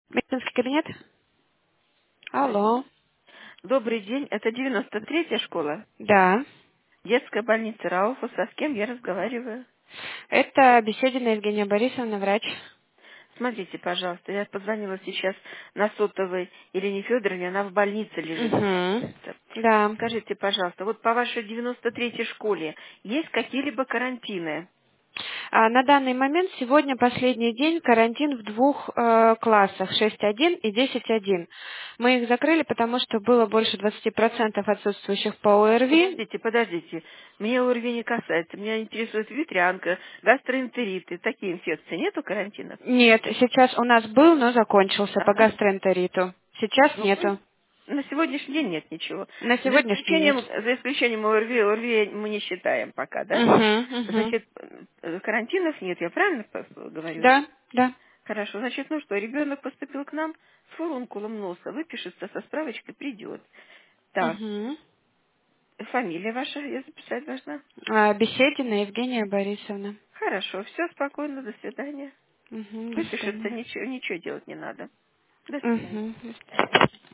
Медицинский кабинет? Алло. Алло. Добрый день, это 93-я школа, Да. детская больница Рауфуса. С кем я разговариваю? Это Беседина Евгения Борисовна, врач. Смотрите, пожалуйста, я позвонила сейчас на сотовой Ирине Федоровне, она в больнице лежит. Угу. Да. Скажите, пожалуйста, вот по вашей 93-й школе есть какие-либо карантины? На данный момент сегодня последний день карантин в двух классах 6.1 и 10.1. Мы их закрыли, потому что было больше 20% отсутствующих по ОРВИ. Подождите, мне ОРВИ не касается, меня интересует ветрянка, гастроэнтериты, такие инфекции. Нету карантинов? Нет, сейчас у нас был, но закончился по Ага. гастроэнтериту. Сейчас Ну, нету. на сегодняшний день нет ничего. На сегодняшний нет. За исключением ОРВИ мы не считаем пока, да? Угу, угу. Значит, карантинов нет, я правильно говорю? Да, да. Хорошо, значит, ну что, ребенок поступил к нам с фурункулом носа, выпишется со справочкой, придет. Так, Угу. фамилия ваша я записать должна? Беседина Евгения Борисовна. Хорошо, все, спокойно, до свидания. Угу, до Выпишется, свидания. ничего делать не надо. До свидания. Угу, до свидания.